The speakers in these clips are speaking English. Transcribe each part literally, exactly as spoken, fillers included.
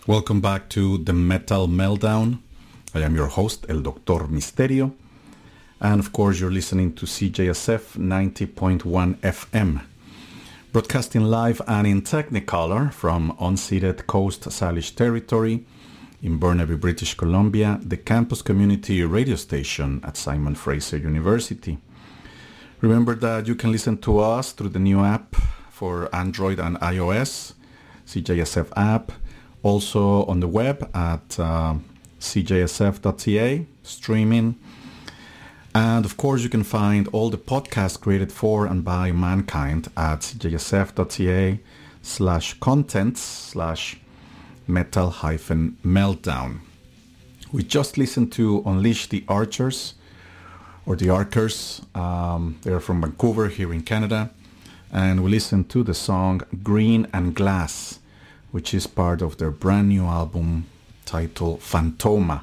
Welcome back to the Metal Meltdown. I am your host, El Doctor Misterio. And of course, you're listening to C J S F ninety point one F M. Broadcasting live and in Technicolor from unceded Coast Salish territory in Burnaby, British Columbia, the campus community radio station at Simon Fraser University. Remember that you can listen to us through the new app for Android and iOS, C J S F app, also on the web at uh, c j s f dot c a, streaming. And of course, you can find all the podcasts created for and by mankind at c j s f dot c a slash contents slash metal hyphen meltdown. We just listened to Unleash the Archers, or the Archers. Um, they're from Vancouver here in Canada. And we listened to the song Green and Glass, which is part of their brand new album titled Phantoma.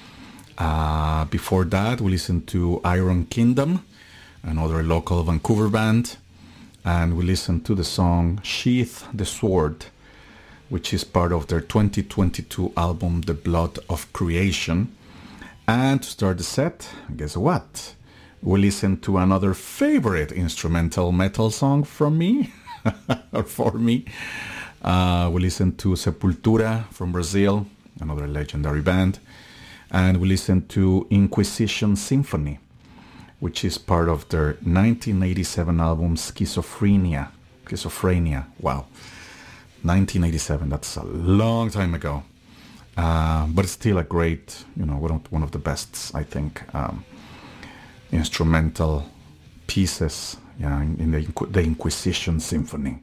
Uh, before that, we listened to Iron Kingdom, another local Vancouver band. And we listened to the song Sheath the Sword, which is part of their twenty twenty-two album The Blood of Creation. And to start the set, guess what? We listened to another favorite instrumental metal song from me, or for me. Uh, we listened to Sepultura from Brazil, another legendary band. And we listened to Inquisition Symphony, which is part of their nineteen eighty-seven album Schizophrenia. Schizophrenia, wow. nineteen eighty-seven, that's a long time ago. Uh, but it's still a great, you know, one of, one of the best, I think, um, instrumental pieces, yeah, in, in the, the Inquisition Symphony.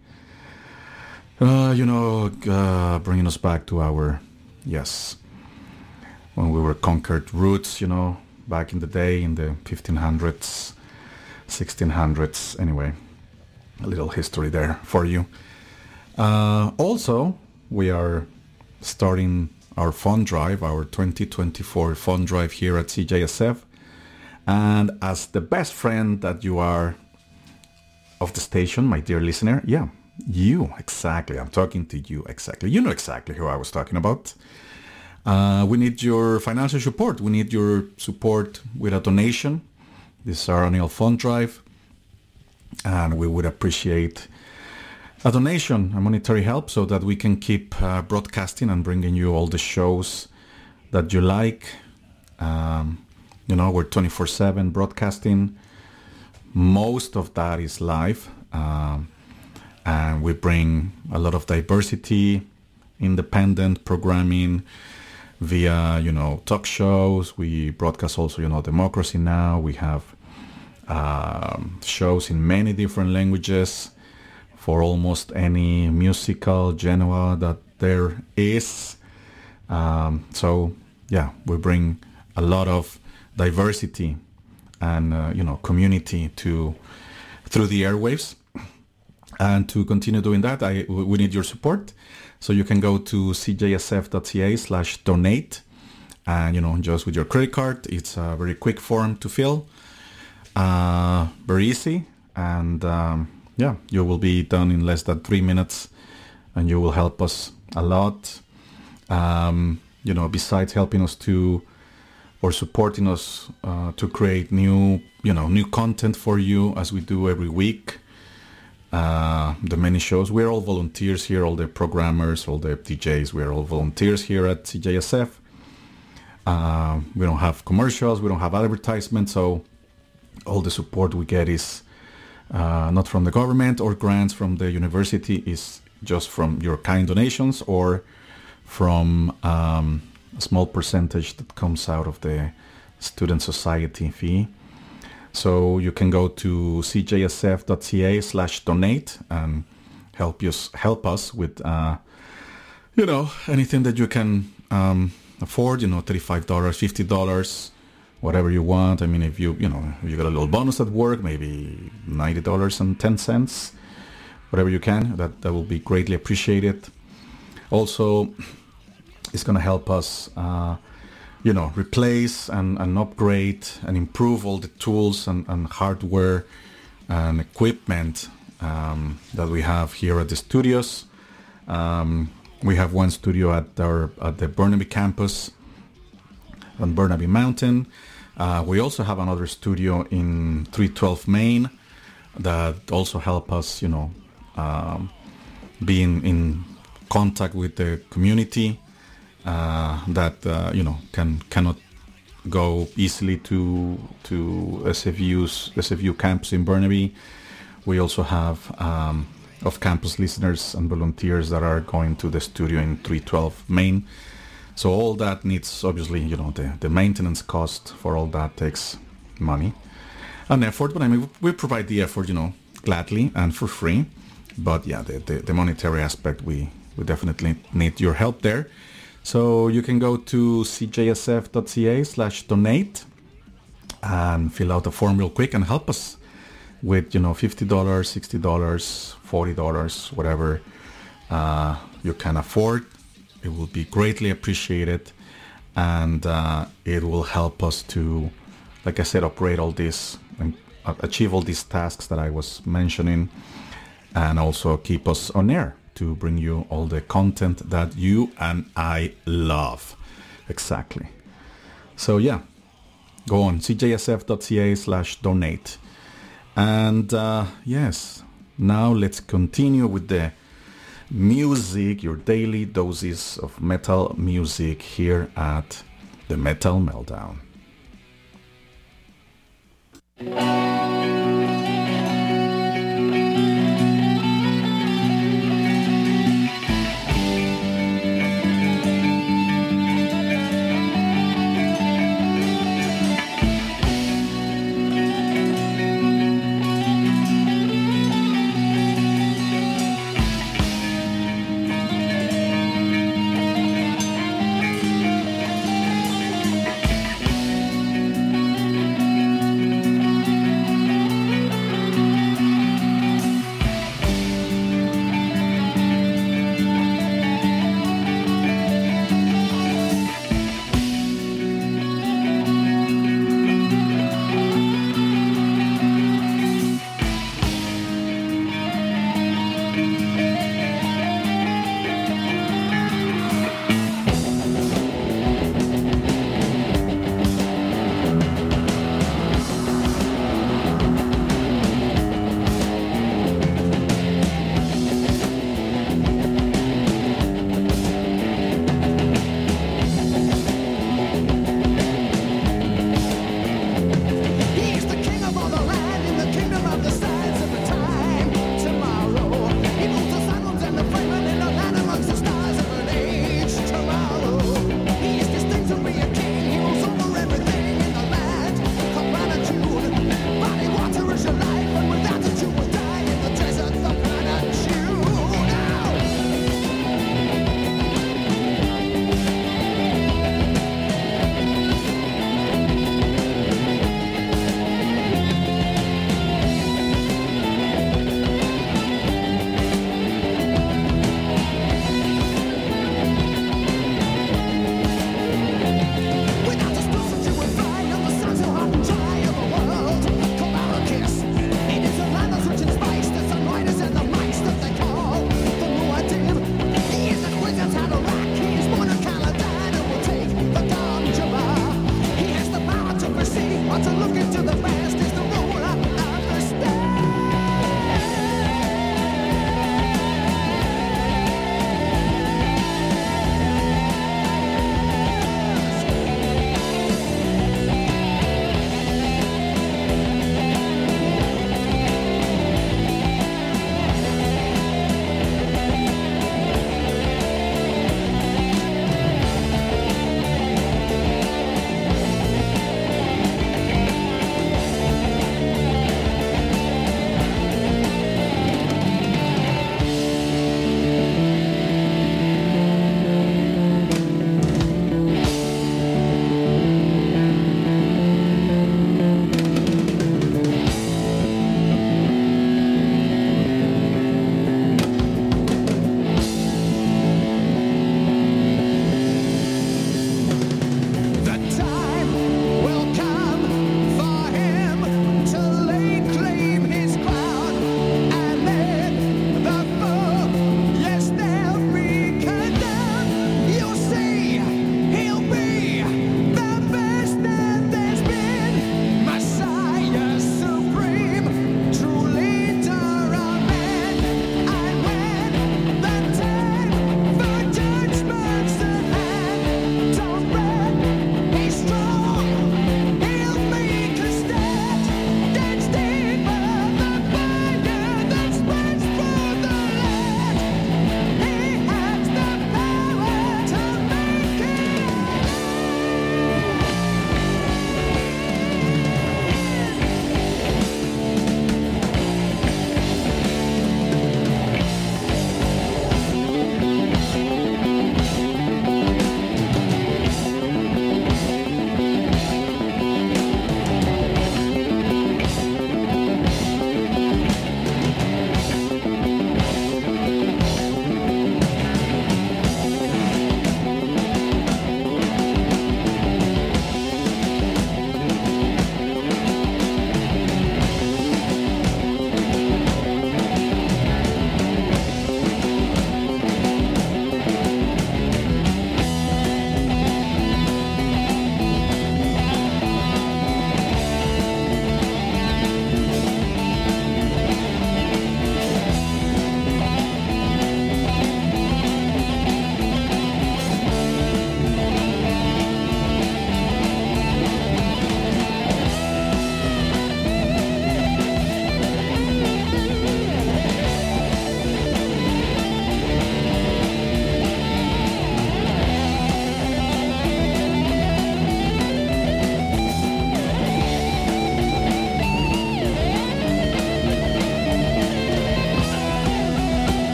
Uh, you know, uh, bringing us back to our, yes, when we were conquered roots, you know, back in the day in the fifteen hundreds, sixteen hundreds, anyway, a little history there for you. Uh, also, we are starting our fund drive, our twenty twenty-four fund drive here at C J S F. And as the best friend that you are of the station, my dear listener, yeah, you, exactly. I'm talking to you, exactly. You know exactly who I was talking about. Uh, we need your financial support. We need your support with a donation. This is our annual fund drive. And we would appreciate a donation, a monetary help, so that we can keep uh, broadcasting and bringing you all the shows that you like. Um, you know, we're twenty-four seven broadcasting. Most of that is live. Um, and we bring a lot of diversity, independent programming via, you know, talk shows. We broadcast also, you know, Democracy Now! We have um, shows in many different languages for almost any musical genre that there is. Um, so, yeah, we bring a lot of diversity and, uh, you know, community to through the airwaves. And to continue doing that, I, we need your support. So you can go to c j s f dot c a slash donate. And, you know, just with your credit card, it's a very quick form to fill. Uh, very easy. And, um, yeah, you will be done in less than three minutes. And you will help us a lot. Um, you know, besides helping us to, or supporting us uh, to create new, you know, new content for you as we do every week. Uh, the many shows. We're all volunteers here, all the programmers, all the D Js. We're all volunteers here at C J S F. Uh, we don't have commercials. We don't have advertisements. So all the support we get is uh, not from the government or grants from the university. Is just from your kind donations or from um, a small percentage that comes out of the student society fee. So you can go to c j s f dot c a slash donate and help us help us with uh, you know, anything that you can um, afford. You know, thirty-five dollars, fifty dollars, whatever you want. I mean, if you you know if you got a little bonus at work, maybe ninety dollars and ten cents, whatever you can. That that will be greatly appreciated. Also, it's gonna help us. Uh, you know, replace and, and upgrade and improve all the tools and, and hardware and equipment um, that we have here at the studios. Um, We have one studio at our at the Burnaby campus on Burnaby Mountain. Uh, we also have another studio in three twelve Main that also help us, you know, um, be in, in contact with the community uh, that uh, you know can cannot go easily to to S F U's S F U campus in Burnaby. We also have um, off-campus listeners and volunteers that are going to the studio in three twelve Main. So all that needs, obviously, you know, the, the maintenance cost for all that takes money and effort. But I mean, we provide the effort, you know, gladly and for free. But yeah, the, the, the monetary aspect, we, we definitely need your help there. So you can go to c j s f dot c a slash donate and fill out a form real quick and help us with, you know, fifty dollars, sixty dollars, forty dollars, whatever uh, you can afford. It will be greatly appreciated, and uh, it will help us to, like I said, operate all this and achieve all these tasks that I was mentioning, and also keep us on air to bring you all the content that you and I love. Exactly. So yeah, go on c j s f dot c a slash donate. And uh, yes, now let's continue with the music, your daily doses of metal music here at the Metal Meltdown.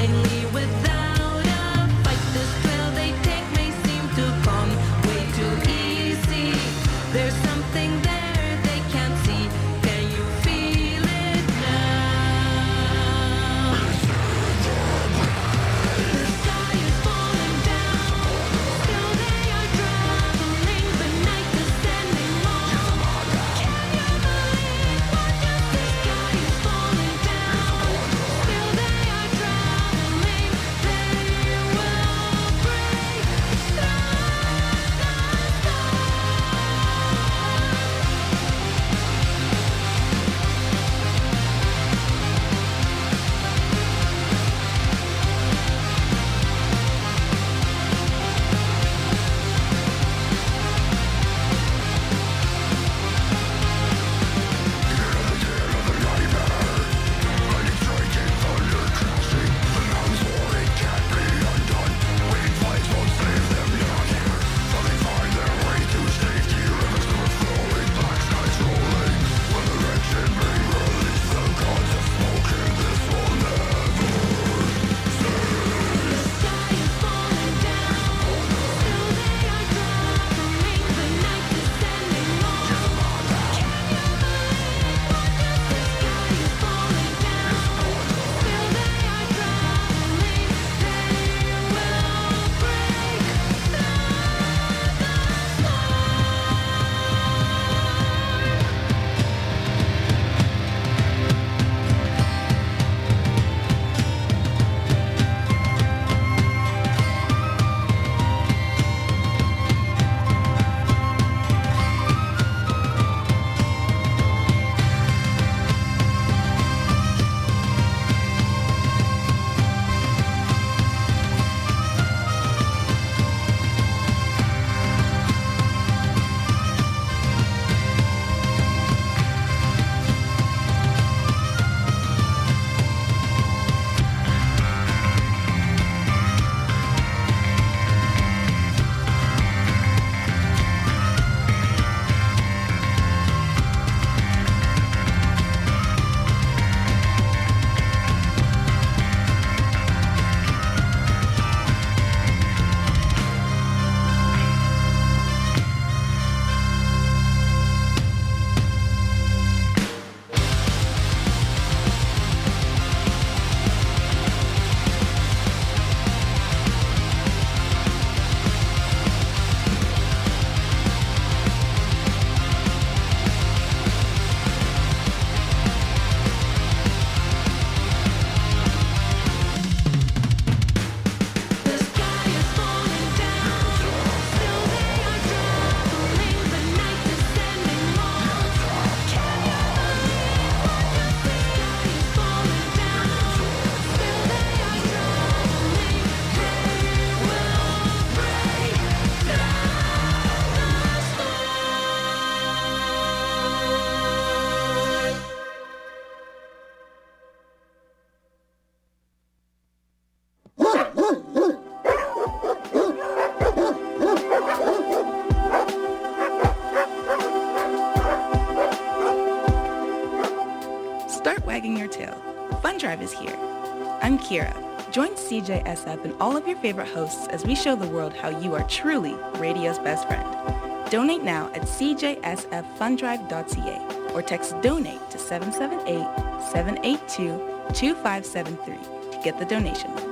Fun Drive is here. I'm Kira. Join C J S F and all of your favorite hosts as we show the world how you are truly radio's best friend. Donate now at c j s f fun drive dot c a or text DONATE to seven seven eight, seven eight two, two five seven three to get the donation link.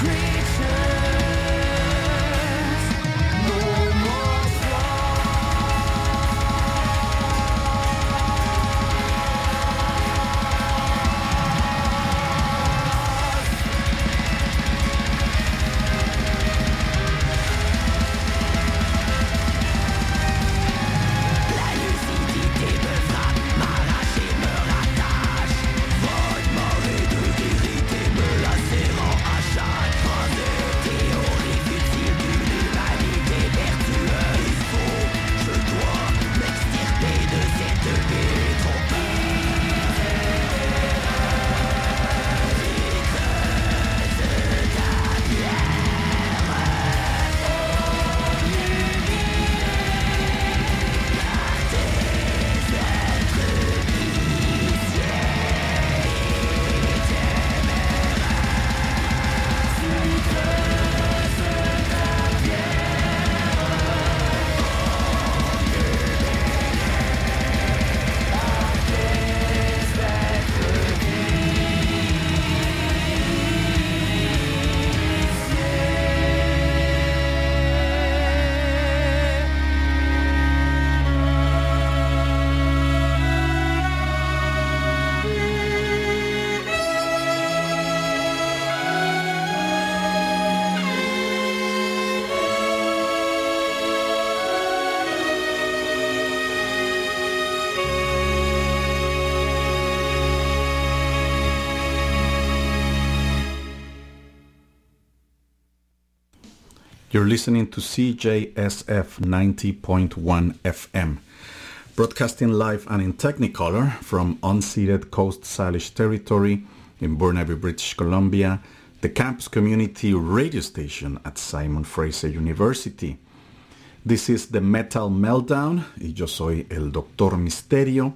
You're listening to C J S F ninety point one F M, broadcasting live and in Technicolor from unceded Coast Salish territory in Burnaby, British Columbia, the campus community radio station at Simon Fraser University. This is the Metal Meltdown, y yo soy el Doctor Misterio.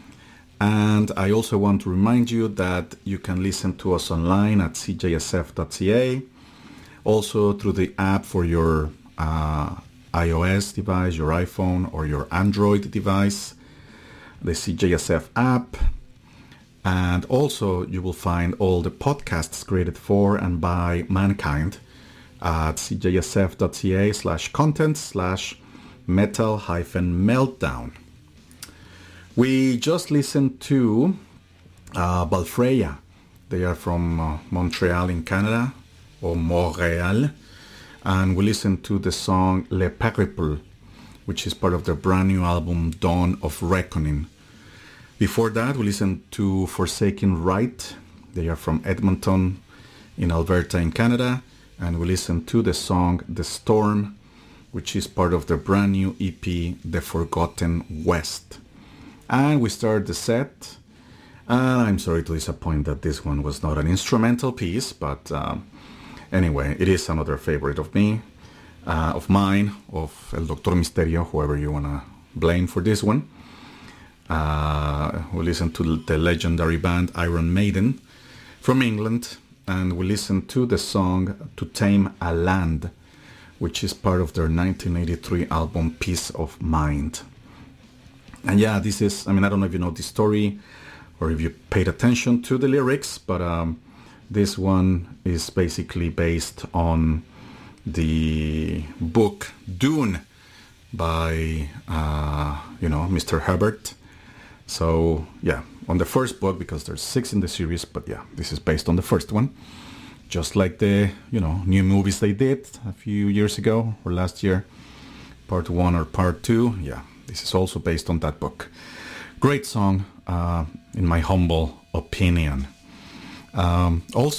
And I also want to remind you that you can listen to us online at c j s f dot c a, also through the app for your uh, iOS device, your iPhone, or your Android device, the C J S F app. And also you will find all the podcasts created for and by mankind at c j s f dot c a slash content slash metal hyphen meltdown. We just listened to uh, Balfreya. They are from uh, Montreal in Canada, or Montreal, and we listened to the song Le Périple, which is part of their brand new album Dawn of Reckoning. Before that, we listened to Forsaken Right. They are from Edmonton in Alberta in Canada, and we listened to the song The Storm, which is part of their brand new E P The Forgotten West. And we started the set, and I'm sorry to disappoint that this one was not an instrumental piece, but um, anyway, it is another favorite of me, uh, of mine, of El Doctor Misterio, whoever you want to blame for this one. Uh, we listened to the legendary band Iron Maiden from England, and we listened to the song To Tame a Land, which is part of their nineteen eighty-three album Peace of Mind. And yeah, this is, I mean, I don't know if you know the story or if you paid attention to the lyrics, but um, this one is basically based on the book Dune by, uh, you know, Mister Herbert. So, yeah, on the first book, because there's six in the series, but yeah, this is based on the first one. Just like the, you know, new movies they did a few years ago or last year, part one or part two. Yeah, this is also based on that book. Great song, uh, in my humble opinion. Um, also,